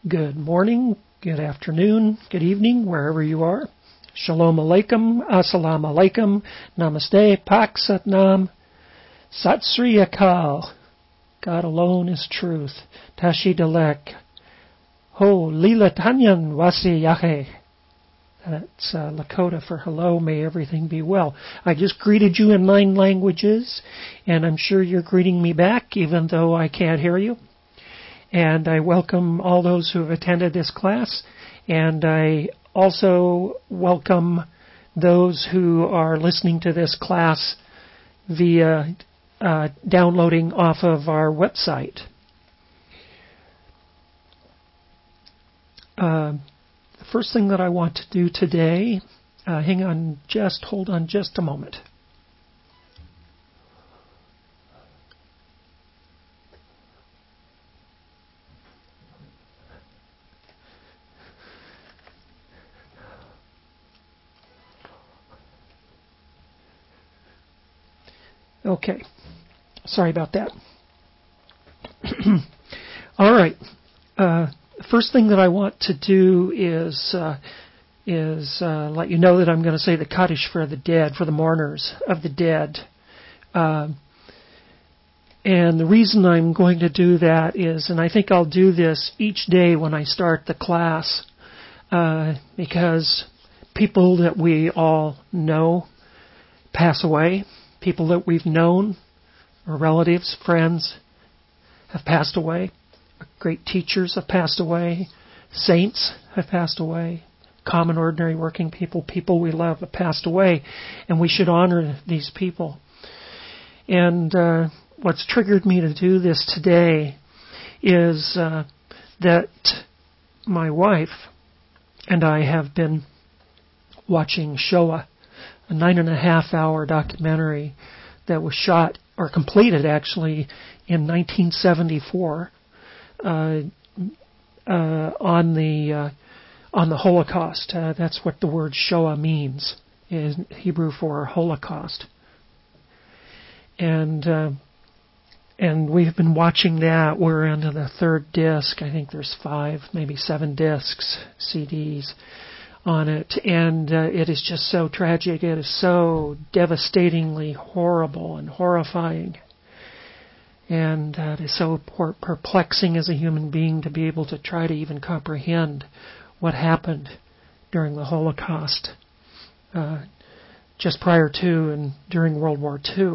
Good morning, good afternoon, good evening, wherever you are. Shalom Alaikum, Assalamu Alaikum, Namaste, Pak Sat Nam, Sat Sri Akal. God alone is truth. Tashi Dalek. Ho Lila Tanyan Wasi Yahe. That's Lakota for hello, may everything be well. I just greeted you in 9 languages, and I'm sure you're greeting me back, even though I can't hear you. And I welcome all those who have attended this class, and I also welcome those who are listening to this class via downloading off of our website. The first thing that I want to do today, hold on just a moment. Okay, sorry about that. All right. First thing that I want to do is let you know that I'm going to say the Kaddish for the dead, for the mourners of the dead. And the reason I'm going to do that is, and I think I'll do this each day when I start the class, because people that we all know pass away. People that we've known, or relatives, friends, have passed away. Great teachers have passed away. Saints have passed away. Common, ordinary, working people, people we love have passed away. And we should honor these people. And what's triggered me to do this today is that my wife and I have been watching Shoah, a 9.5-hour documentary that was shot, or completed actually, in 1974 on the Holocaust. That's what the word Shoah means, in Hebrew for Holocaust. And we've been watching that. We're into the 3rd disc. I think there's 5, maybe 7 discs, CDs on it, and it is just so tragic. It is so devastatingly horrible and horrifying, and it is so perplexing as a human being to be able to try to even comprehend what happened during the Holocaust, just prior to and during World War II,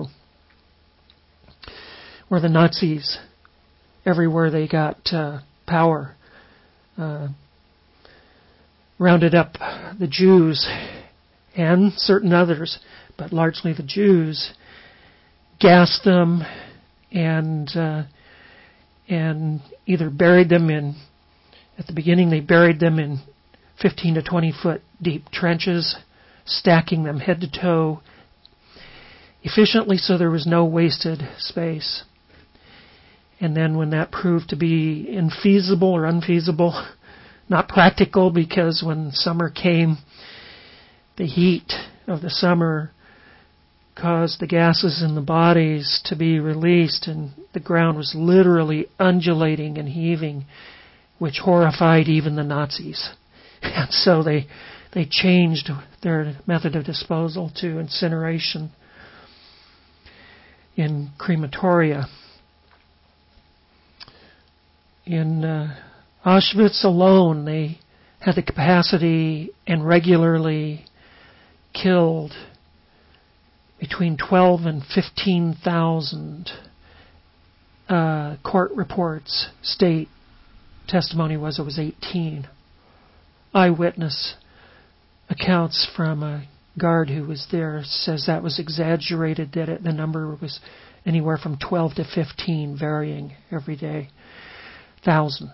where the Nazis, everywhere they got power, rounded up the Jews and certain others, but largely the Jews, gassed them and either buried them in, at the beginning they buried them in 15 to 20 foot deep trenches, stacking them head to toe efficiently so there was no wasted space. And then when that proved to be infeasible or unfeasible, not practical, because when summer came, the heat of the summer caused the gases in the bodies to be released, and the ground was literally undulating and heaving, which horrified even the Nazis. And so they changed their method of disposal to incineration in crematoria. In Auschwitz alone, they had the capacity and regularly killed between 12 and 15,000. Court reports state testimony was it was 18. Eyewitness accounts from a guard who was there says that was exaggerated, that the number was anywhere from 12 to 15, varying every day. 1,000.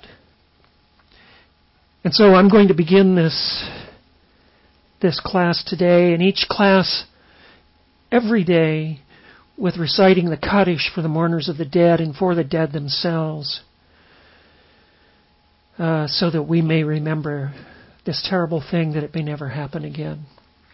And so I'm going to begin this class today, and each class every day, with reciting the Kaddish for the mourners of the dead and for the dead themselves, so that we may remember this terrible thing, that it may never happen again.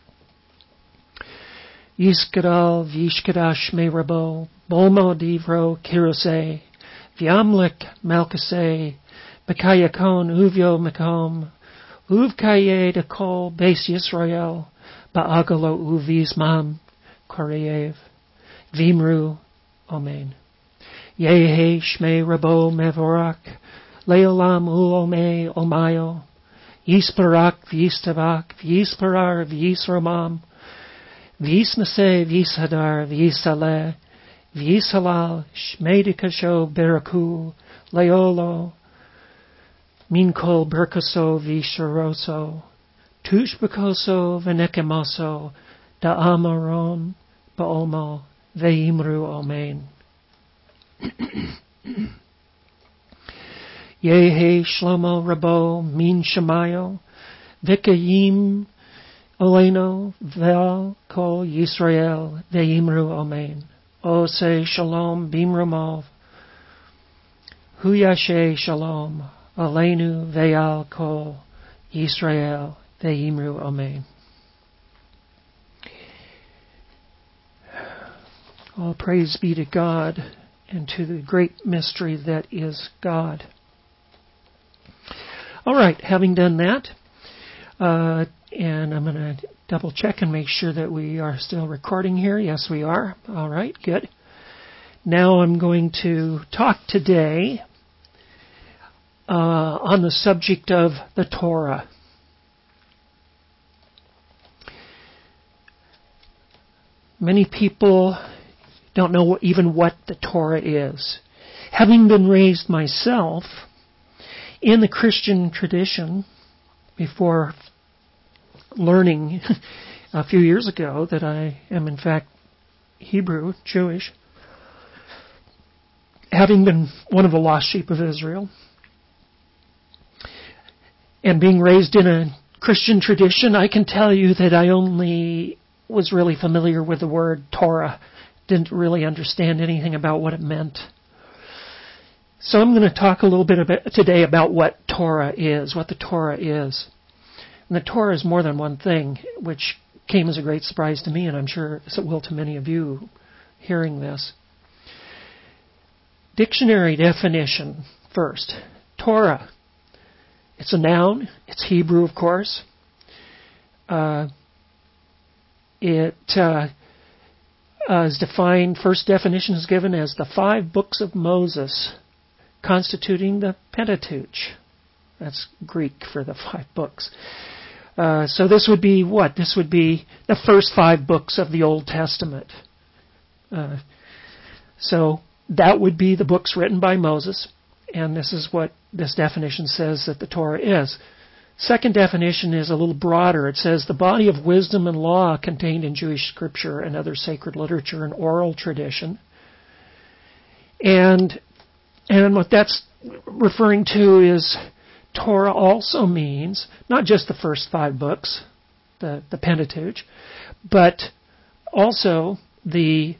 Yisgadal v'yishkadash me rabo, bolmo divro kirose, v'yamlik malkase, Bekayakon uvyo makom, uvkaye de kol base Yisrael, ba'agalo uvismam koreyev, vimru omen. Yehe shmei rabo mevorak, leolam uome omayo, yisparak vyistavak, vyisparar vyisramam, vyisnase vyishadar vyisale, vyisalal shmedikasho beraku, leolo, minkol berkaso visharoso, tushbakoso venekemoso, da amaron baomo veimru omen. Yehe Shlomo Rabo Min Shemayo Vikayim Oleno Vel Kol Yisrael Veimru Omen Ose Shalom Bimramov Huyashe Shalom Olenu Veal Kol Yisrael Veimru Omen. All praise be to God and to the great mystery that is God. All right, having done that, and I'm going to double check and make sure that we are still recording here. Yes, we are. All right, good. Now I'm going to talk today on the subject of the Torah. Many people don't know even what the Torah is. Having been raised myself in the Christian tradition before learning a few years ago that I am in fact Hebrew, Jewish, having been one of the lost sheep of Israel, and being raised in a Christian tradition, I can tell you that I only was really familiar with the word Torah. Didn't really understand anything about what it meant. So I'm going to talk a little bit today about what Torah is, what the Torah is. And the Torah is more than one thing, which came as a great surprise to me, and I'm sure it will to many of you hearing this. Dictionary definition first. Torah. It's a noun. It's Hebrew, of course. It is defined, first definition is given as the 5 books of Moses constituting the Pentateuch. That's Greek for the 5 books. So this would be what? This would be the first 5 books of the Old Testament. So that would be the books written by Moses, and this is what this definition says that the Torah is. Second definition is a little broader. It says the body of wisdom and law contained in Jewish scripture and other sacred literature and oral tradition. And what that's referring to is Torah also means not just the first 5 books, the Pentateuch, but also the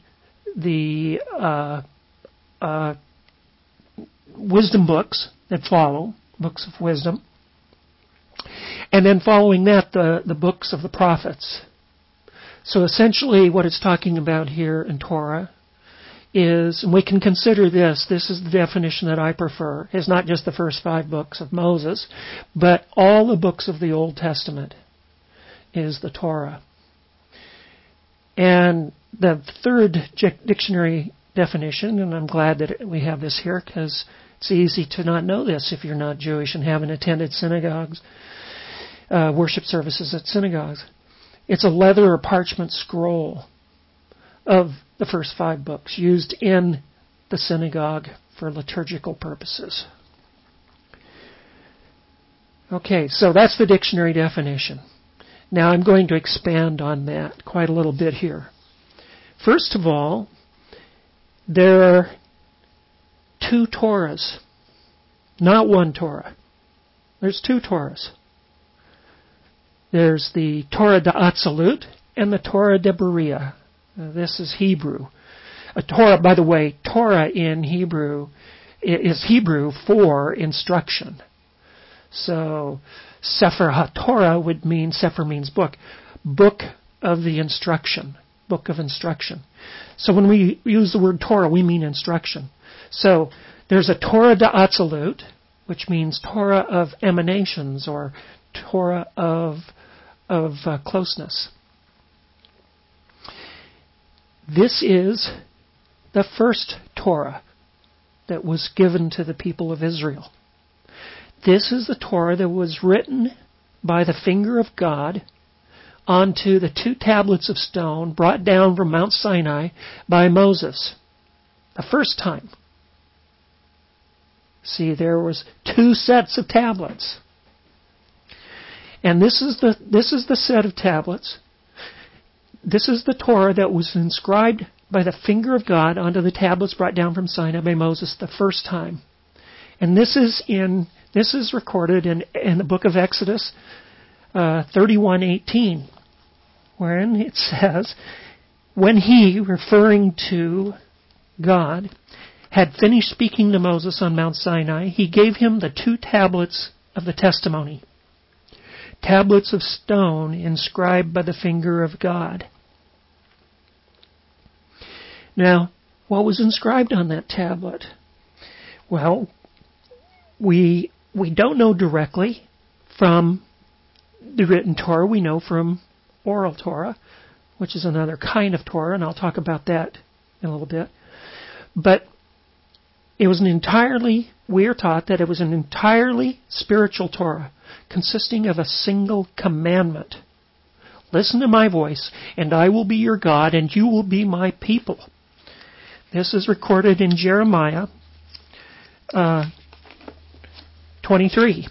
wisdom books that follow, books of wisdom. And then following that, the books of the prophets. So essentially what it's talking about here in Torah is, and we can consider this is the definition that I prefer, is not just the first 5 books of Moses, but all the books of the Old Testament is the Torah. And the third dictionary definition, and I'm glad that we have this here because it's easy to not know this if you're not Jewish and haven't attended synagogues, worship services at synagogues. It's a leather or parchment scroll of the first 5 books used in the synagogue for liturgical purposes. Okay, so that's the dictionary definition. Now I'm going to expand on that quite a little bit here. First of all, there are 2 Torahs, not one Torah. There's 2 Torahs. There's the Torah d'Atzalut and the Torah de Beria. This is Hebrew. A Torah, by the way, Torah in Hebrew is Hebrew for instruction. So Sefer HaTorah would mean, Sefer means book, book of the instruction, book of instruction. So when we use the word Torah, we mean instruction. So there's a Torah d'Atzalut, which means Torah of emanations or Torah of closeness. This is the first Torah that was given to the people of Israel. This is the Torah that was written by the finger of God onto the 2 tablets of stone brought down from Mount Sinai by Moses. The first time. See, there was 2 sets of tablets. And this is the set of tablets. This is the Torah that was inscribed by the finger of God onto the tablets brought down from Sinai by Moses the first time. And this is recorded in the book of Exodus 31:18, wherein it says, when he, referring to God, had finished speaking to Moses on Mount Sinai, he gave him the 2 tablets of the testimony, tablets of stone inscribed by the finger of God. Now, what was inscribed on that tablet? Well, we don't know directly from the written Torah. We know from oral Torah, which is another kind of Torah, and I'll talk about that in a little bit. But it was we are taught that it was an entirely spiritual Torah, consisting of a single commandment. Listen to my voice, and I will be your God, and you will be my people. This is recorded in Jeremiah 23.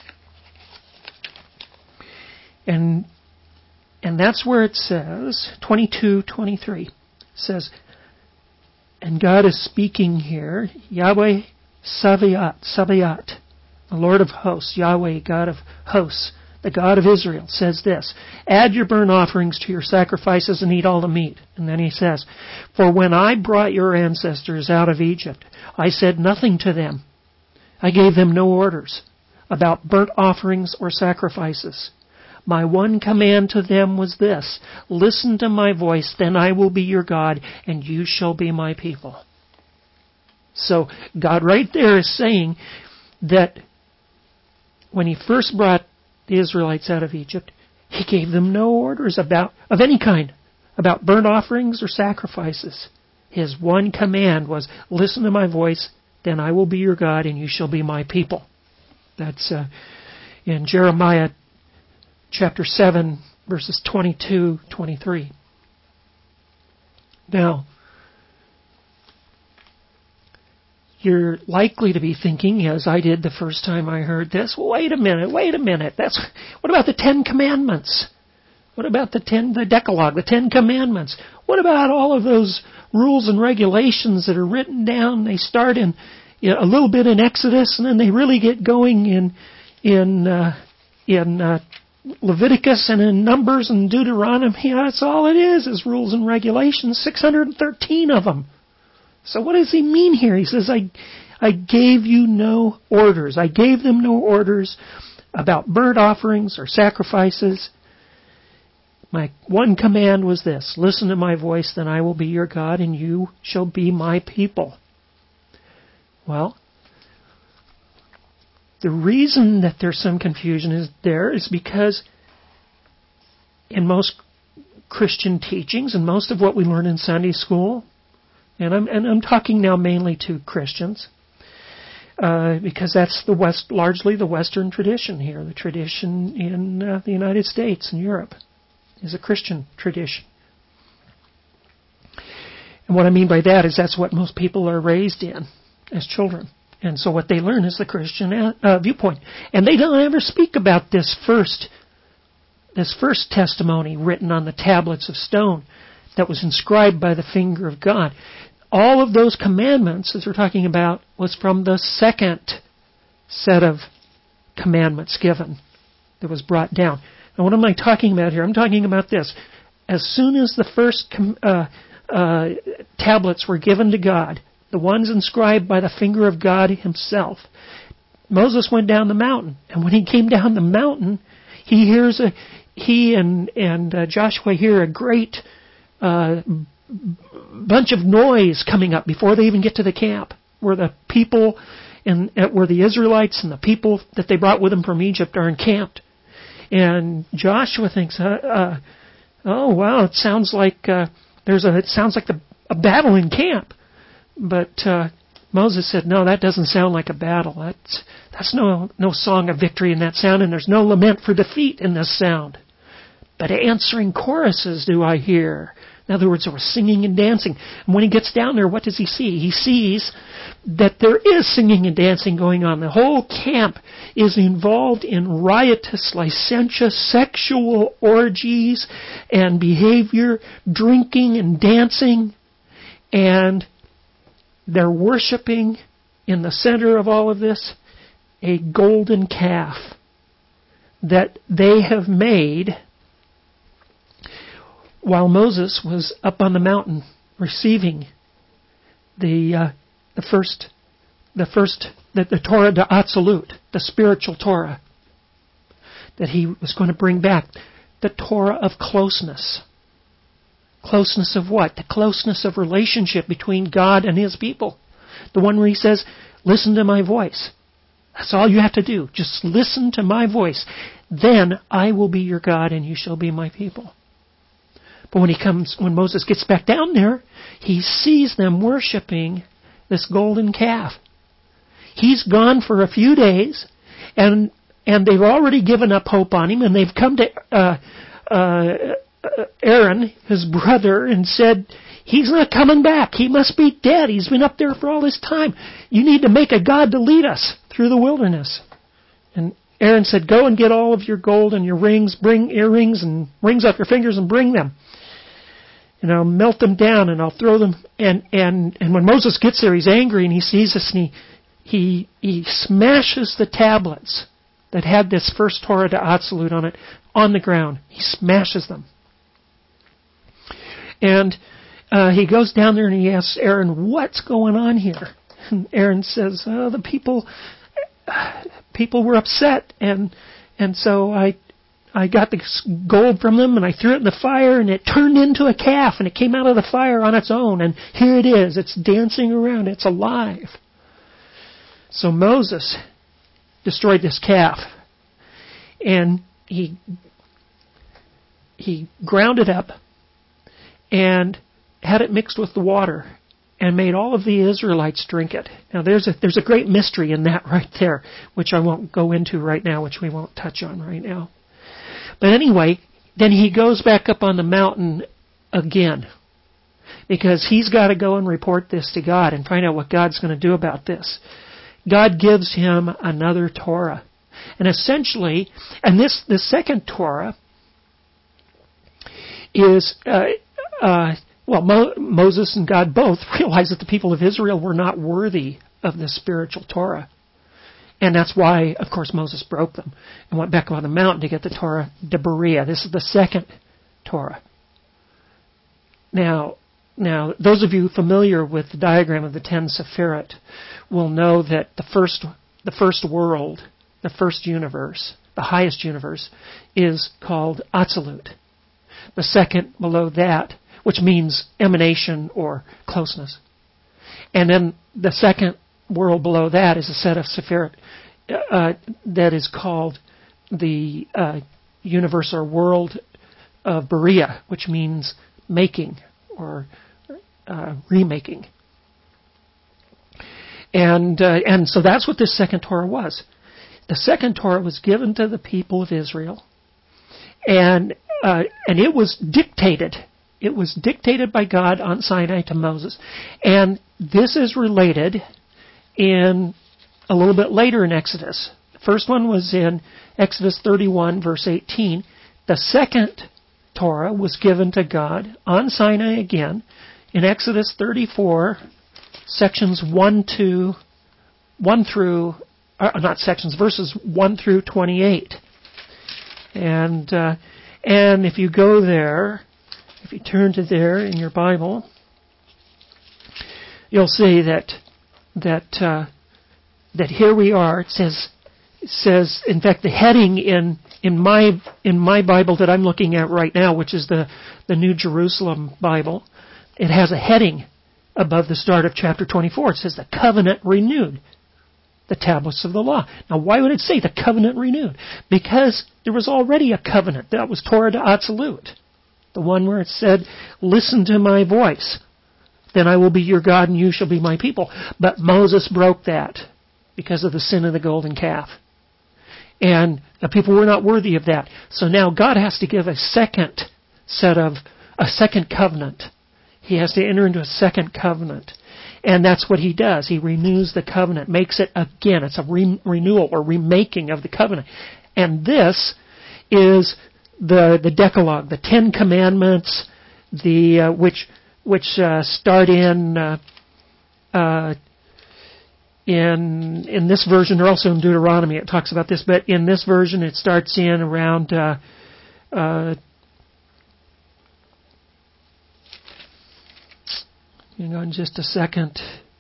And that's where it says, 22:23, says, and God is speaking here, Yahweh Sabaoth, the Lord of hosts, Yahweh, God of hosts, the God of Israel, says this, add your burnt offerings to your sacrifices and eat all the meat. And then he says, for when I brought your ancestors out of Egypt, I said nothing to them. I gave them no orders about burnt offerings or sacrifices. My one command to them was this, listen to my voice, then I will be your God, and you shall be my people. So God right there is saying that when he first brought the Israelites out of Egypt, he gave them no orders of any kind, about burnt offerings or sacrifices. His one command was, listen to my voice, then I will be your God, and you shall be my people. That's in Jeremiah chapter 7, verses 22-23. Now, you're likely to be thinking, as I did the first time I heard this, well, wait a minute. What about the 10 Commandments? What about the Decalogue, the 10 Commandments? What about all of those rules and regulations that are written down? They start in a little bit in Exodus, and then they really get going in Leviticus and in Numbers and Deuteronomy. That's all it is rules and regulations, 613 of them. So what does he mean here? He says, I gave you no orders. I gave them no orders about burnt offerings or sacrifices. My one command was this, listen to my voice, then I will be your God, and you shall be my people. Well, the reason that there's some confusion is because in most Christian teachings and most of what we learn in Sunday school, and I'm talking now mainly to Christians, because that's largely the Western tradition here. The tradition in the United States and Europe is a Christian tradition. And what I mean by that is that's what most people are raised in as children. And so what they learn is the Christian viewpoint. And they don't ever speak about this first testimony written on the tablets of stone that was inscribed by the finger of God. All of those commandments, as we're talking about, was from the second set of commandments given that was brought down. Now, what am I talking about here? I'm talking about this. As soon as the first tablets were given to God, the ones inscribed by the finger of God himself, Moses went down the mountain. And when he came down the mountain, he and Joshua hear a great bunch of noise coming up before they even get to the camp, where the people where the Israelites and the people that they brought with them from Egypt are encamped. And Joshua thinks, oh wow, it sounds like a battle in camp. But Moses said, no, that doesn't sound like a battle. That's no song of victory in that sound, and there's no lament for defeat in this sound. But answering choruses do I hear. In other words, there was singing and dancing. And when he gets down there, what does he see? He sees that there is singing and dancing going on. The whole camp is involved in riotous, licentious, sexual orgies and behavior, drinking and dancing. And they're worshiping in the center of all of this a golden calf that they have made while Moses was up on the mountain receiving the Torah d'Atzilut, the spiritual Torah that he was going to bring back, the Torah of closeness. Closeness of what? The closeness of relationship between God and His people. The one where He says, listen to my voice. That's all you have to do. Just listen to my voice. Then I will be your God and you shall be my people. But when Moses gets back down there, he sees them worshiping this golden calf. He's gone for a few days, and they've already given up hope on him, and they've come to Aaron, his brother, and said, he's not coming back. He must be dead. He's been up there for all this time. You need to make a god to lead us through the wilderness. And Aaron said, go and get all of your gold and your rings, bring earrings and rings off your fingers and bring them. And I'll melt them down and I'll throw them. And when Moses gets there, he's angry and he sees this and he smashes the tablets that had this first Torah d'Atzilut on it on the ground. He smashes them. And he goes down there and he asks Aaron, what's going on here? And Aaron says, the people were upset and so I got the gold from them and I threw it in the fire and it turned into a calf and it came out of the fire on its own and here it is. It's dancing around. It's alive. So Moses destroyed this calf and he ground it up and had it mixed with the water and made all of the Israelites drink it. Now there's a great mystery in that right there, which I won't go into right now, which we won't touch on right now. But anyway, then he goes back up on the mountain again because he's got to go and report this to God and find out what God's going to do about this. God gives him another Torah. And essentially, and this second Torah is, Moses and God both realized that the people of Israel were not worthy of this spiritual Torah. And that's why, of course, Moses broke them and went back on the mountain to get the Torah d'Berea. This is the second Torah. Now, those of you familiar with the diagram of the 10 Sephirot will know that the first world, the first universe, the highest universe, is called Atzilut. The second below that, which means emanation or closeness. And then the second world below that is a set of Sephirot that is called the universe or world of Berea, which means making or remaking. And so that's what this second Torah was. The second Torah was given to the people of Israel, and it was dictated. It was dictated by God on Sinai to Moses. And this is related in a little bit later in Exodus. The first one was in Exodus 31, verse 18. The second Torah was given to God on Sinai again in Exodus 34, verses 1 through 28. And if you go there, if you turn to there in your Bible, you'll see that here we are. It says, in fact, the heading in my Bible that I'm looking at right now, which is the New Jerusalem Bible, it has a heading above the start of chapter 24. It says the covenant renewed. the tablets of the law. Now, why would it say the covenant renewed? Because there was already a covenant. That was Torah d'Atzilut. The one where it said, listen to my voice. Then I will be your God and you shall be my people. But Moses broke that because of the sin of the golden calf. And the people were not worthy of that. So now God has to give a second covenant. He has to enter into a second covenant. And that's what he does. He renews the covenant, makes it again. It's a renewal or remaking of the covenant. And this is the Decalogue, the Ten Commandments, which start in this version. They're also in Deuteronomy. It talks about this, but in this version, it starts in around hang on just a second.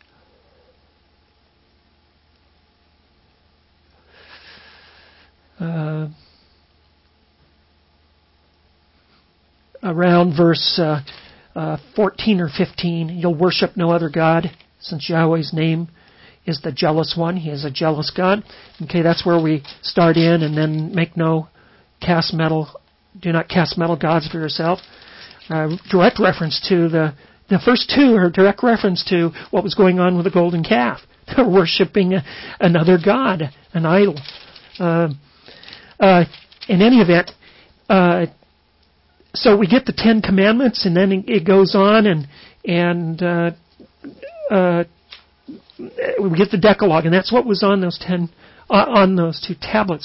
Around verse 14 or 15, you'll worship no other God, since Yahweh's name is the jealous one. He is a jealous God. Okay, that's where we start in, and then do not cast metal gods for yourself. Direct reference to the first two are direct reference to what was going on with the golden calf. They're worshiping another god, an idol. In any event, so we get the Ten Commandments, and then it goes on, and we get the Decalogue, and that's what was on those two tablets.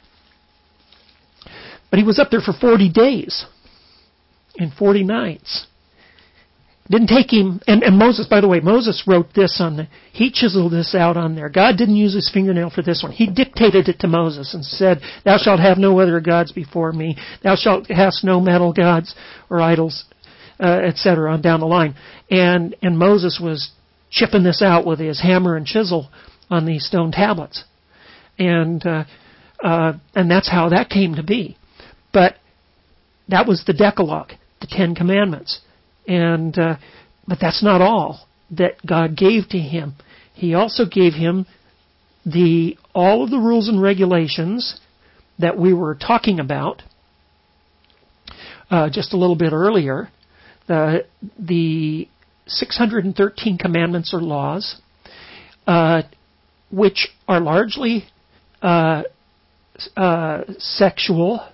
But he was up there for 40 days and 40 nights. Didn't take him, and Moses, by the way, Moses wrote this he chiseled this out on there. God didn't use his fingernail for this one. He dictated it to Moses and said, thou shalt have no other gods before me. Thou shalt hast no metal gods or idols, etc., on down the line. And Moses was chipping this out with his hammer and chisel on these stone tablets. And that's how that came to be. But that was the Decalogue, the Ten Commandments. But that's not all that God gave to him. He also gave him all of the rules and regulations that we were talking about just a little bit earlier. The 613 commandments or laws, which are largely sexual.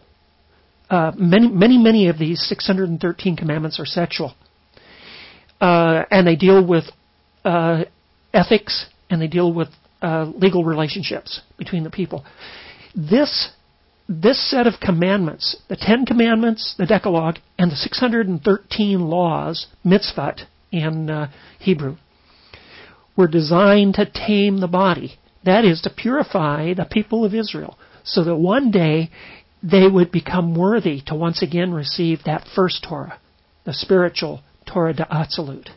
Many of these 613 commandments are sexual. And they deal with ethics, and they deal with legal relationships between the people. This set of commandments, the 10 commandments, the Decalogue, and the 613 laws, mitzvot in Hebrew, were designed to tame the body. That is, to purify the people of Israel, so that one day they would become worthy to once again receive that first Torah, the spiritual Torah d'Atzilut.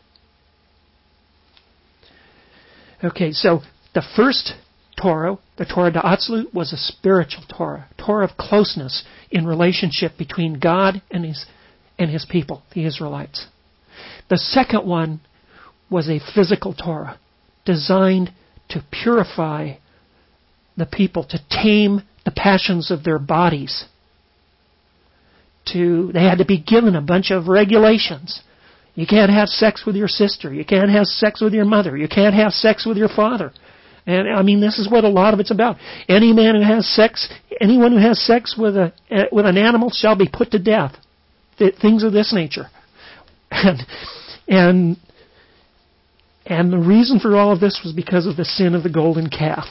Okay, so the first Torah, the Torah d'Atzilut, was a spiritual Torah, Torah of closeness in relationship between God and His people, the Israelites. The second one was a physical Torah, designed to purify the people, to tame the passions of their bodies. They had to be given a bunch of regulations. You can't have sex with your sister. You can't have sex with your mother. You can't have sex with your father. And I mean, this is what a lot of it's about. Anyone who has sex with an animal shall be put to death. Things of this nature. And the reason for all of this was because of the sin of the golden calf.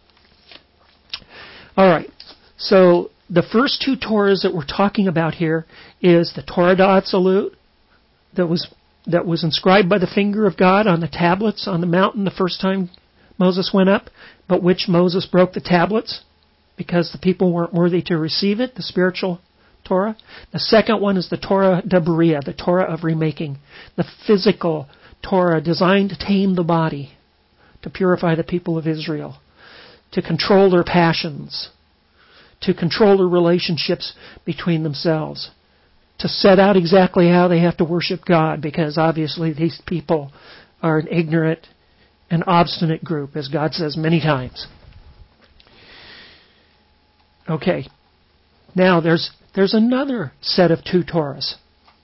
All right. So the first two Torahs that we're talking about here is the Torah d'Atzilut, that was inscribed by the finger of God on the tablets on the mountain the first time Moses went up, but which Moses broke the tablets because the people weren't worthy to receive it, the spiritual Torah. The second one is the Torah d'Beriah, the Torah of remaking, the physical Torah designed to tame the body, to purify the people of Israel, to control their passions, to control their relationships between themselves, to set out exactly how they have to worship God, because obviously these people are ignorant an obstinate group, as God says many times. Okay. Now there's another set of two Torahs.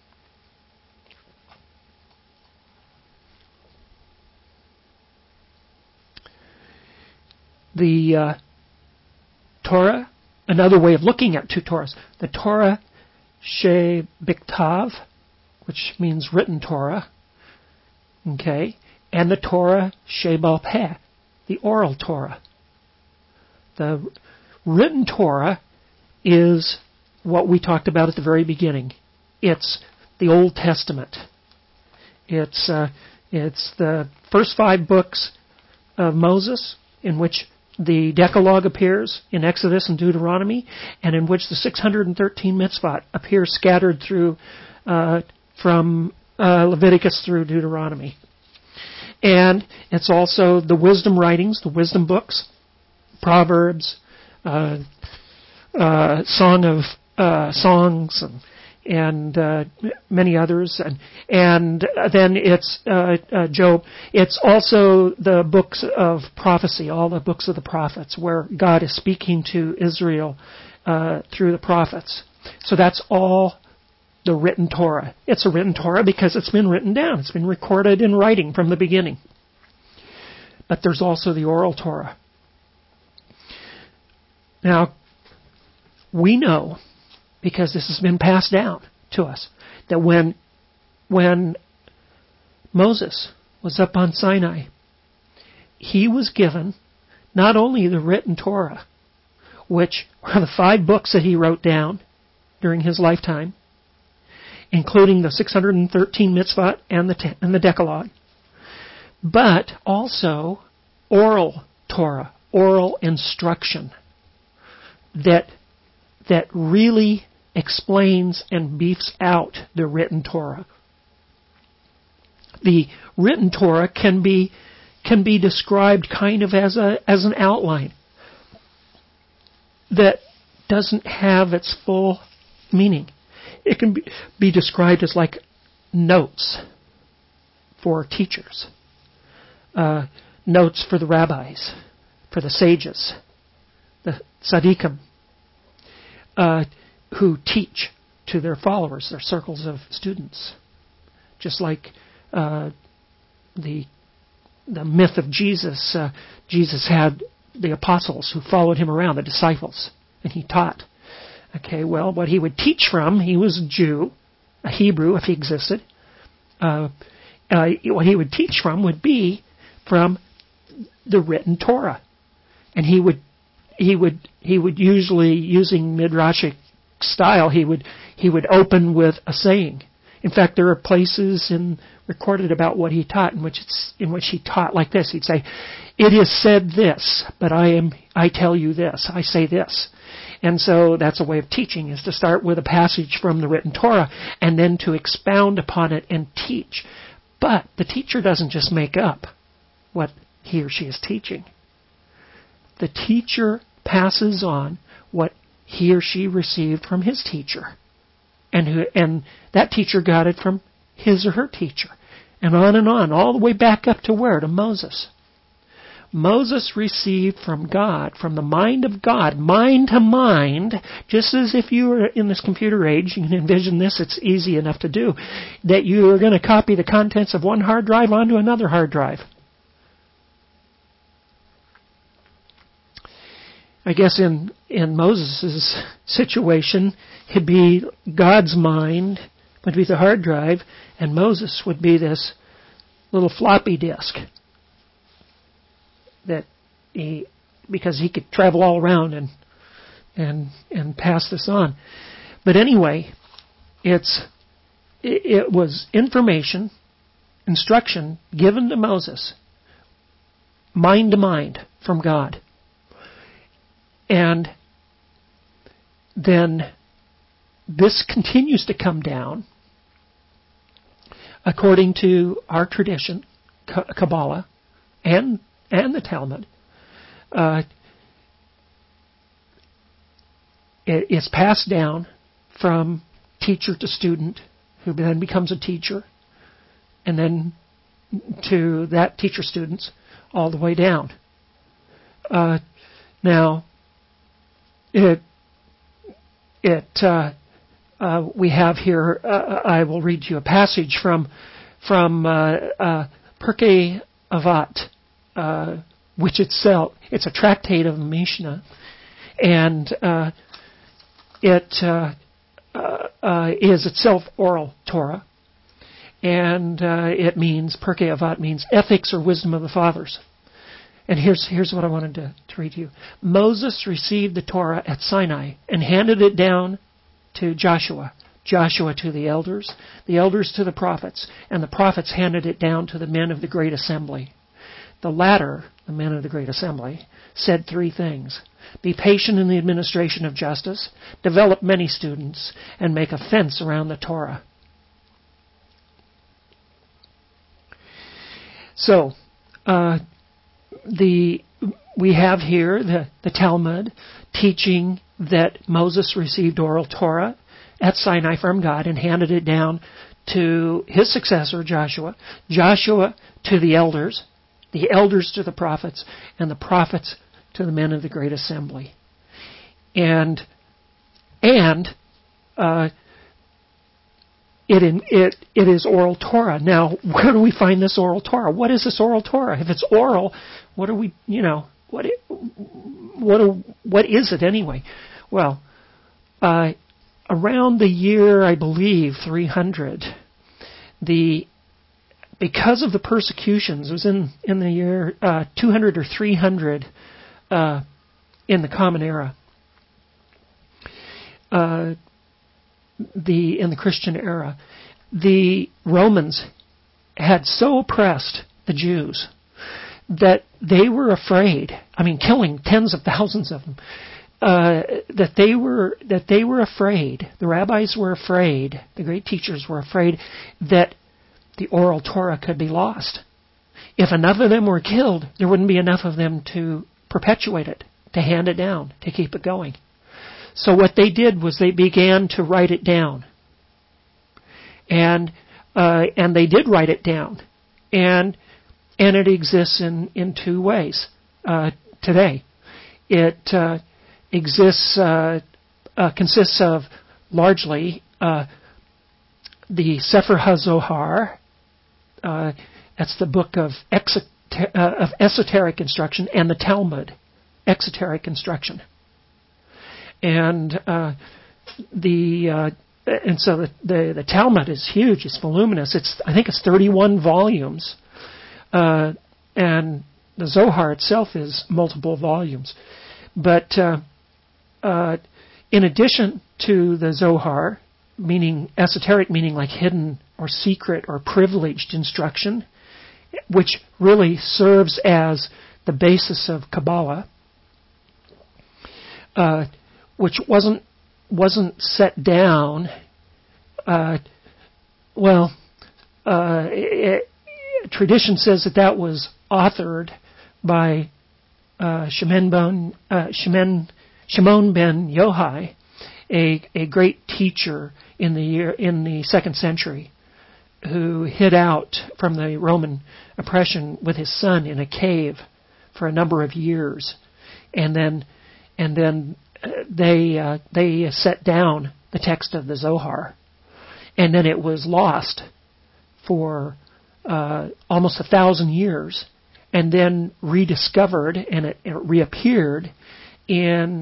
The Torah, another way of looking at two Torahs, the Torah Shebiktav, which means written Torah, okay, and the Torah Shebal Peh, the oral Torah. The written Torah is what we talked about at the very beginning. It's the Old Testament. It's the first 5 books of Moses, in which the Decalogue appears in Exodus and Deuteronomy, and in which the 613 mitzvot appear scattered through from Leviticus through Deuteronomy. And it's also the wisdom writings, the wisdom books, Proverbs, Song of Songs, and many others, and then it's Job. It's also the books of prophecy, all the books of the prophets, where God is speaking to Israel through the prophets. So that's all the written Torah. It's a written Torah because it's been written down. It's been recorded in writing from the beginning. But there's also the oral Torah. Now, we know, because this has been passed down to us, that when Moses was up on Sinai, he was given not only the written Torah, which are the 5 books that he wrote down during his lifetime, including the 613 mitzvot and the Decalogue, but also oral Torah, oral instruction that really explains and beefs out the written Torah. The written Torah can be described kind of as an outline that doesn't have its full meaning. It can be described as like notes for teachers, notes for the rabbis, for the sages, the tzaddikim, who teach to their followers, their circles of students. Just like the myth of Jesus, Jesus had the apostles who followed him around, the disciples, and he taught. Okay, well, what he would teach from, he was a Jew, a Hebrew if he existed. What he would teach from would be from the written Torah, and he would usually, using midrashic style, he would open with a saying. In fact, there are places recorded about what he taught in which he taught like this. He'd say, "It is said this, but I tell you this. I say this." And so that's a way of teaching, is to start with a passage from the written Torah and then to expound upon it and teach. But the teacher doesn't just make up what he or she is teaching. The teacher passes on what he or she received from his teacher. And that teacher got it from his or her teacher. And on, all the way back up to where? To Moses. Moses received from God, from the mind of God, mind to mind, just as if you were in this computer age, you can envision this, it's easy enough to do, that you are going to copy the contents of one hard drive onto another hard drive. I guess in Moses' situation, it'd be God's mind would be the hard drive, and Moses would be this little floppy disk that because he could travel all around and pass this on. But anyway, it was information, instruction given to Moses, mind to mind from God. And then this continues to come down according to our tradition, Kabbalah, and the Talmud. It's passed down from teacher to student, who then becomes a teacher, and then to that teacher students, all the way down. Now, we have here. I will read you a passage from Pirkei Avot, which it's a tractate of the Mishnah, and it is itself oral Torah, and it means Pirkei Avot means ethics or wisdom of the fathers. And here's what I wanted to read to you. Moses received the Torah at Sinai and handed it down to Joshua to the elders to the prophets, and the prophets handed it down to the men of the great assembly. The latter, the men of the great assembly, said three things: be patient in the administration of justice, develop many students, and make a fence around the Torah. So, we have here the Talmud teaching that Moses received oral Torah at Sinai from God and handed it down to his successor, Joshua to the elders to the prophets, and the prophets to the men of the great assembly. And it is oral Torah. Now, where do we find this oral Torah? What is this oral Torah? If it's oral, what are we? What is it anyway? Well, around the year, I believe, 300, because of the persecutions, it was in the year 200 or 300 in the Common Era, in the Christian era, the Romans had so oppressed the Jews that they were afraid. I mean, killing tens of thousands of them. That they were afraid. The rabbis were afraid. The great teachers were afraid that the oral Torah could be lost. If enough of them were killed, there wouldn't be enough of them to perpetuate it, to hand it down, to keep it going. So what they did was they began to write it down, and they did write it down, and it exists in two ways today. It consists of largely the Sefer HaZohar. That's the book of esoteric instruction, and the Talmud, exoteric instruction. And so the Talmud is huge. It's voluminous. I think it's 31 volumes, and the Zohar itself is multiple volumes. But in addition to the Zohar, meaning esoteric, meaning like hidden or secret or privileged instruction, which really serves as the basis of Kabbalah, which wasn't set down. Tradition says that was authored by Shimon ben Yochai, a great teacher in the 2nd century, who hid out from the Roman oppression with his son in a cave for a number of years, and then they set down the text of the Zohar, and then it was lost for almost 1,000 years, and then rediscovered, and it reappeared in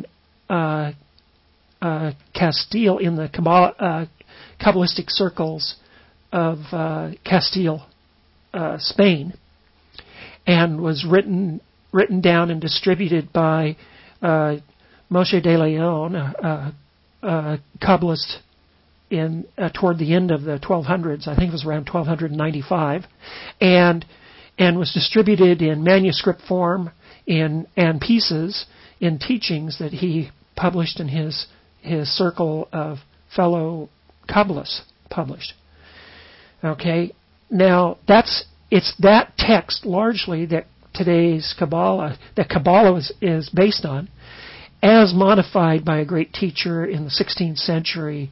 Castile, in the Kabbalistic circles of Castile, Spain, and was written down and distributed by Moshe de Leon, a Kabbalist toward the end of the 1200s. I think it was around 1295, and was distributed in manuscript form and pieces in teachings that he published in his circle of fellow Kabbalists published. Okay, now it's that text largely that today's Kabbalah, is based on, as modified by a great teacher in the 16th century,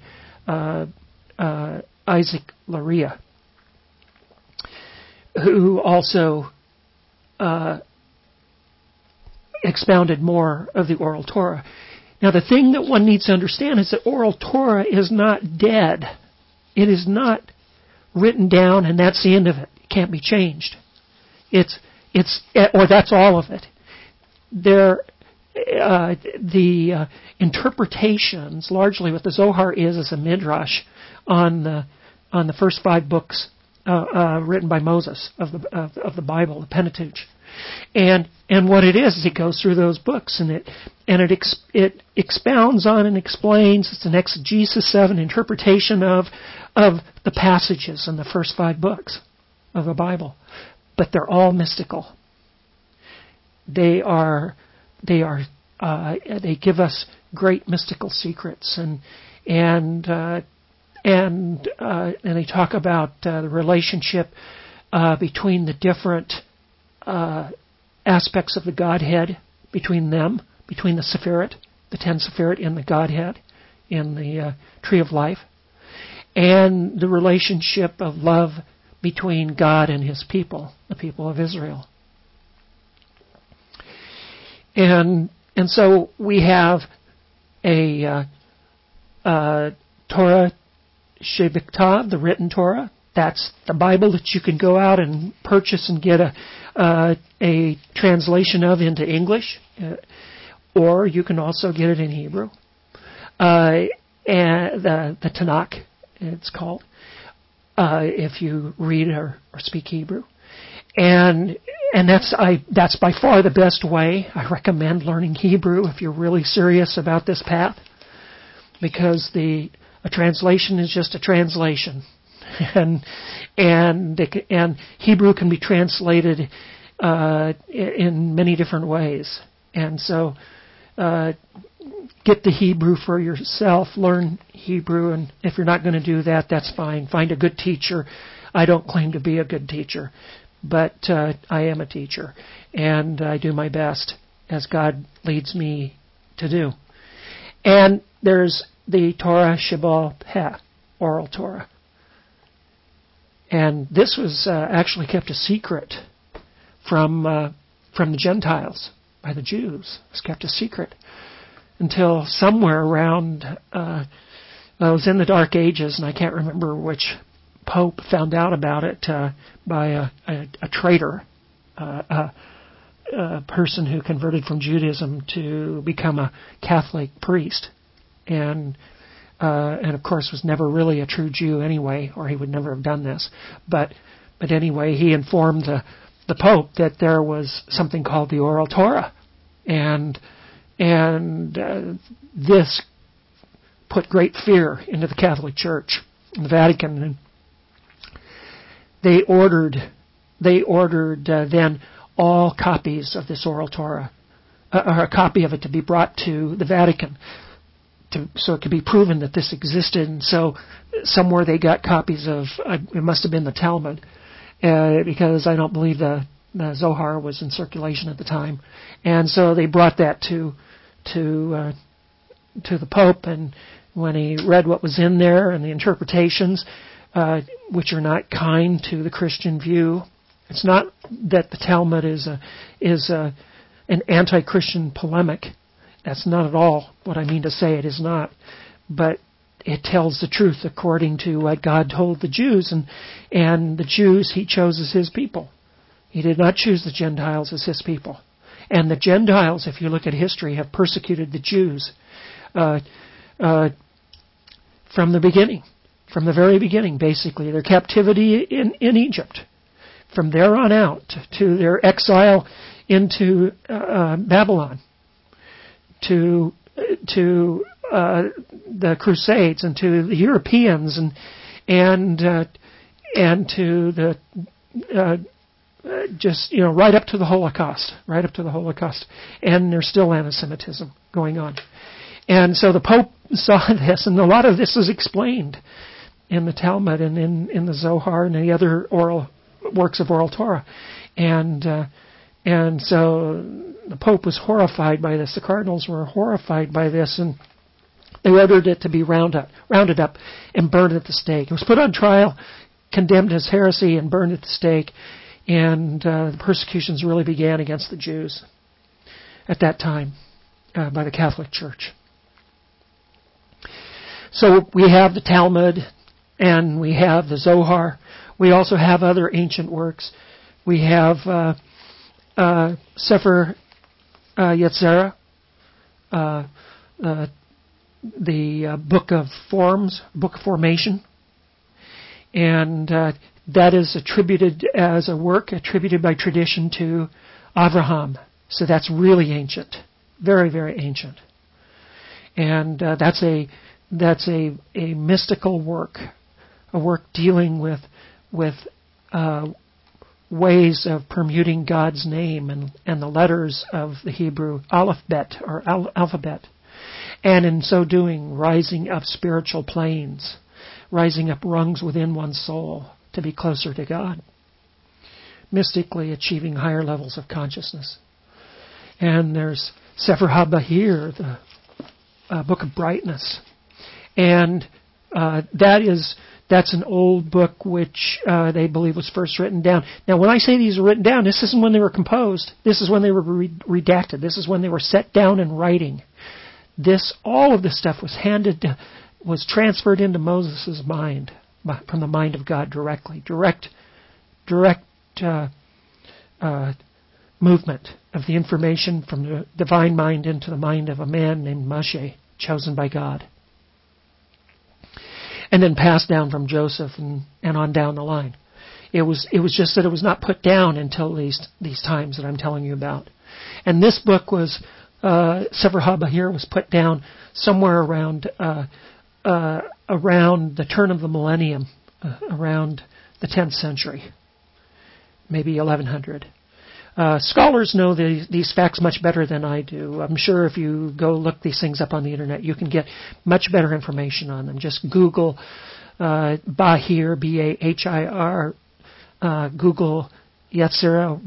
Isaac Luria, who also expounded more of the Oral Torah. Now, the thing that one needs to understand is that Oral Torah is not dead. It is not written down and that's the end of it. It can't be changed. Or that's all of it. The interpretations, largely what the Zohar is a midrash on the first 5 books written by Moses of the Bible, the Pentateuch, and what it is it goes through those books and it expounds on and explains. It's an exegesis of an interpretation of the passages in the first 5 books of the Bible, but they're all mystical. They give us great mystical secrets, and they talk about the relationship between the different aspects of the Godhead, between them, between the Sephirot, the 10 Sephirot in the Godhead, in the Tree of Life, and the relationship of love between God and His people, the people of Israel. And so we have a Torah Shebichtav, the written Torah. That's the Bible that you can go out and purchase and get a translation of into English, or you can also get it in Hebrew. And the Tanakh, it's called, if you read or speak Hebrew. And that's by far the best way. I recommend learning Hebrew if you're really serious about this path, because a translation is just a translation, and Hebrew can be translated in many different ways. And so, get the Hebrew for yourself. Learn Hebrew, and if you're not going to do that, that's fine. Find a good teacher. I don't claim to be a good teacher, but I am a teacher, and I do my best as God leads me to do. And there's the Torah Sheba'al Peh, Oral Torah. And this was actually kept a secret from the Gentiles by the Jews. It was kept a secret until somewhere around, it was in the Dark Ages, and I can't remember which Pope found out about it by a traitor, a person who converted from Judaism to become a Catholic priest, and of course was never really a true Jew anyway, or he would never have done this. But anyway, he informed the Pope that there was something called the Oral Torah, and this put great fear into the Catholic Church, in the Vatican, and they ordered then all copies of this Oral Torah, or a copy of it, to be brought to the Vatican, so it could be proven that this existed. And so somewhere they got copies of, it must have been the Talmud, because I don't believe the Zohar was in circulation at the time. And so they brought that to the Pope, and when he read what was in there and the interpretations, which are not kind to the Christian view. It's not that the Talmud is an anti-Christian polemic. That's not at all what I mean to say. It is not. But it tells the truth according to what God told the Jews. And the Jews He chose as His people. He did not choose the Gentiles as His people. And the Gentiles, if you look at history, have persecuted the Jews from the beginning. From the very beginning, basically. Their captivity in Egypt. From there on out to their exile into Babylon. To the Crusades, and to the Europeans, and to the right up to the Holocaust, and there's still anti-Semitism going on. And so the Pope saw this, and a lot of this is explained in the Talmud and in the Zohar and the other oral works of Oral Torah, and so the Pope was horrified by this. The cardinals were horrified by this, and they ordered it to be rounded up and burned at the stake. It was put on trial, condemned as heresy, and burned at the stake, and the persecutions really began against the Jews. at that time by the Catholic Church. So we have the Talmud and we have the Zohar. We also have other ancient works. We have Sefer Yetzirah, the Book of Forms, Book of Formation. And that is attributed as a work attributed by tradition to Avraham. So that's really ancient, very, very ancient. And that's a mystical work, a work dealing with ways of permuting God's name and the letters of the Hebrew alphabet, and in so doing, rising up spiritual planes, rising up rungs within one's soul to be closer to God, mystically achieving higher levels of consciousness. And there's Sefer HaBahir, the Book of Brightness, and that's an old book which they believe was first written down. Now, when I say these are written down, this isn't when they were composed. This is when they were redacted. This is when they were set down in writing. All of this stuff was transferred into Moses' mind from the mind of God directly. Direct movement of the information from the divine mind into the mind of a man named Moshe, chosen by God. And then passed down from Joseph and on down the line. It was just that it was not put down until these times that I'm telling you about. And this book was Sefer HaBahir was put down somewhere around the turn of the millennium, around the 10th century, maybe 1100. Scholars know these facts much better than I do. I'm sure if you go look these things up on the internet, you can get much better information on them. Just Google Bahir, B-A-H-I-R, Google Yetzirah,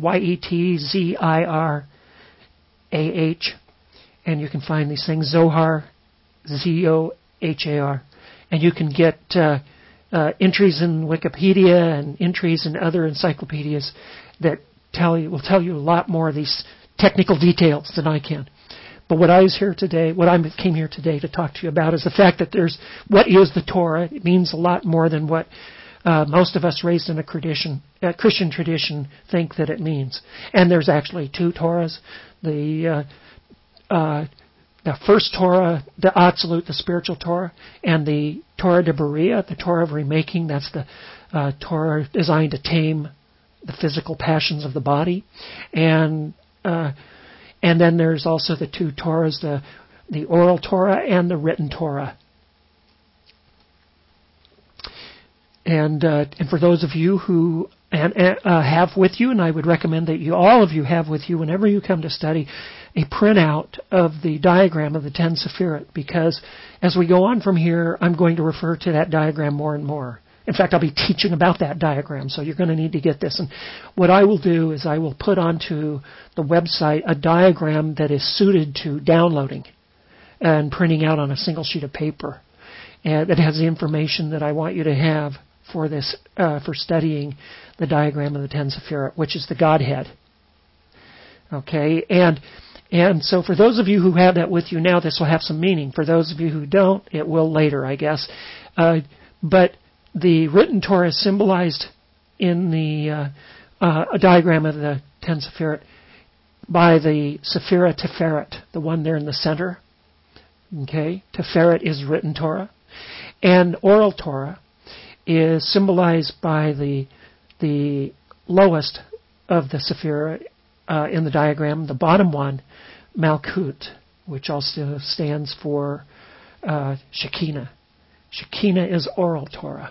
Y-E-T-Z-I-R-A-H, and you can find these things. Zohar, Z-O-H-A-R. And you can get entries in Wikipedia and entries in other encyclopedias that will tell you a lot more of these technical details than I can. But what I came here today to talk to you about is the fact that what is the Torah. It means a lot more than what most of us raised in a Christian tradition think that it means. And there's actually two Torahs. The first Torah, the Absolute, the spiritual Torah, and the Torah de Berea, the Torah of remaking. That's the Torah designed to tame the physical passions of the body, and then there's also the two Torahs, the oral Torah and the written Torah. And for those of you who have with you, and I would recommend that all of you have with you whenever you come to study, a printout of the diagram of the 10 Sephirot, because as we go on from here, I'm going to refer to that diagram more and more. In fact, I'll be teaching about that diagram, so you're going to need to get this. And what I will do is I will put onto the website a diagram that is suited to downloading and printing out on a single sheet of paper, and that has the information that I want you to have for this, for studying the diagram of the 10 Sephirot, which is the Godhead. Okay, and so for those of you who have that with you now, this will have some meaning. For those of you who don't, it will later, I guess. But the written Torah is symbolized in the a diagram of the 10 Sephirot by the Sephirah Tiferet, the one there in the center. Okay, Tiferet is written Torah, and oral Torah is symbolized by the lowest of the Sephirah in the diagram, the bottom one, Malkut, which also stands for Shekinah. Shekinah is oral Torah.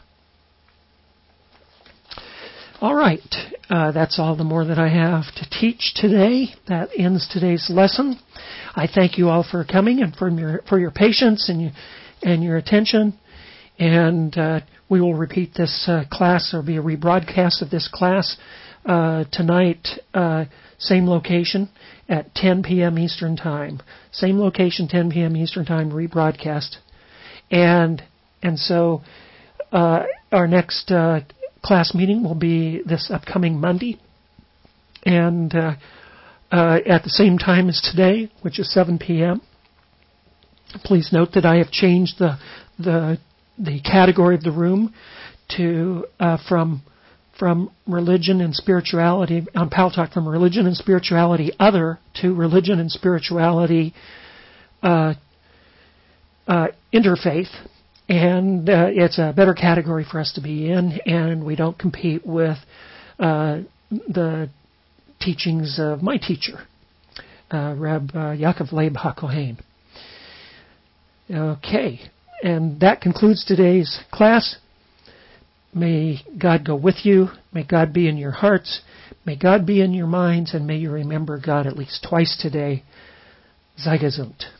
All right, that's all the more that I have to teach today. That ends today's lesson. I thank you all for coming and for your patience and your attention. And we will repeat this class. There will be a rebroadcast of this class tonight, same location at 10 p.m. Eastern Time. Same location, 10 p.m. Eastern Time, rebroadcast. And so our next class meeting will be this upcoming Monday. And at the same time as today, which is 7 p.m. Please note that I have changed the category of the room to from religion and spirituality on Pal Talk, from religion and spirituality other to religion and spirituality interfaith. And it's a better category for us to be in, and we don't compete with the teachings of my teacher, Reb Yaakov Leib HaKohen. Okay, and that concludes today's class. May God go with you. May God be in your hearts. May God be in your minds, and may you remember God at least twice today. Sei gesund.